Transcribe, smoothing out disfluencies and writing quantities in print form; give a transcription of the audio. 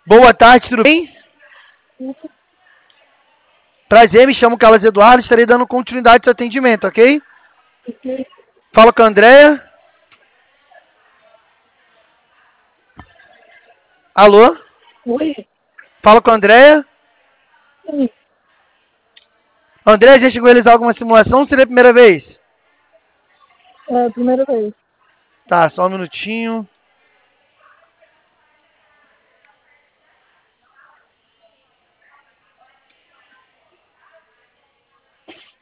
Boa tarde, tudo bem? Prazer, me chamo Carlos Eduardo, estarei dando continuidade ao seu atendimento, ok? Fala com a Andréia. Alô? Oi? Fala com a Andréia. Sim. Andréia, já chegou a realizar alguma simulação ou seria a primeira vez? É a primeira vez. Tá, só um minutinho.